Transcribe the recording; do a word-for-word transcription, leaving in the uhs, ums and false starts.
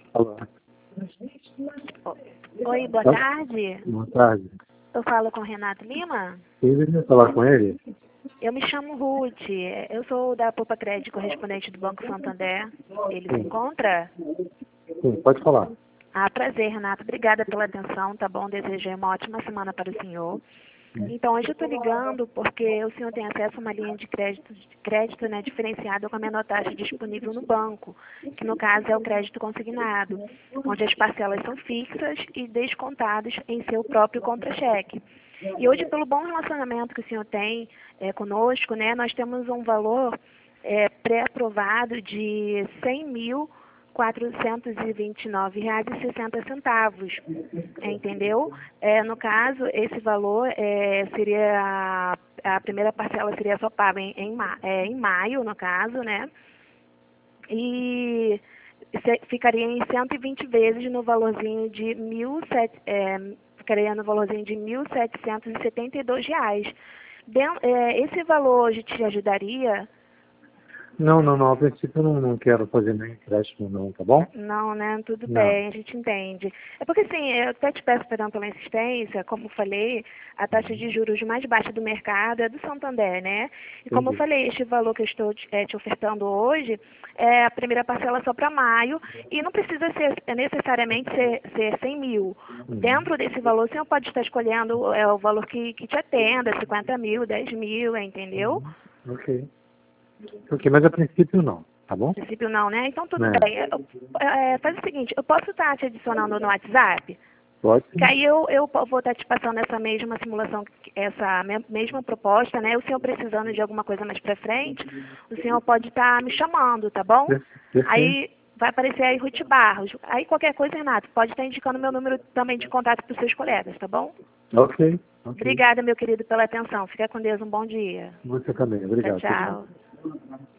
Alô. Oi, boa Tá? tarde. Boa tarde. Eu falo com o Renato Lima. Quem deveria falar com ele? Eu me chamo Ruth. Eu sou da Poupa Crédito, correspondente do Banco Santander. Ele se Sim. encontra? Sim, pode falar. Ah, prazer, Renato. Obrigada pela atenção, tá bom? Desejo uma ótima semana para o senhor. Então, hoje eu estou ligando porque o senhor tem acesso a uma linha de crédito, de crédito né, diferenciada com a menor taxa disponível no banco, que no caso é o crédito consignado, onde as parcelas são fixas e descontadas em seu próprio contra-cheque. E hoje, pelo bom relacionamento que o senhor tem é, conosco, né, nós temos um valor é, pré-aprovado de cem mil quatrocentos e vinte e nove reais e sessenta centavos, entendeu? É, no caso, esse valor é, seria, a, a primeira parcela seria só paga em, em, ma, é, em maio, no caso, né? E se, ficaria em cento e vinte vezes no valorzinho de mil, é, ficaria no valorzinho de mil setecentos e setenta e dois reais. Den, é, esse valor hoje te ajudaria? Não, não, não. A princípio eu não, não quero fazer nem empréstimo não, tá bom? Não, né? Tudo Não. bem, a gente entende. É porque, assim, eu até te peço perdão pela insistência, como eu falei, a taxa de juros mais baixa do mercado é do Santander, né? E como eu Entendi. falei, este valor que eu estou te, é, te ofertando hoje é a primeira parcela só para maio e não precisa ser é necessariamente ser, ser cem mil. Uhum. Dentro desse valor, o senhor pode estar escolhendo é, o valor que, que te atenda, cinquenta mil, dez mil, entendeu? Uhum. Ok. Ok, mas a princípio não, tá bom? A princípio não, né? Então tudo É. bem. Eu, é, faz o seguinte, eu posso estar te adicionando no WhatsApp? Pode Que sim. aí eu, eu vou estar te passando essa mesma simulação, essa me- mesma proposta, né? O senhor precisando de alguma coisa mais pra frente, o senhor pode estar me chamando, tá bom? Per- Perfeito. Aí vai aparecer aí Ruth Barros. Aí qualquer coisa, Renato, pode estar indicando meu número também de contato para os seus colegas, tá bom? Ok, ok. Obrigada, meu querido, pela atenção. Fica com Deus, um bom dia. Você também. Tchau, Obrigado. Tchau, tchau. tchau.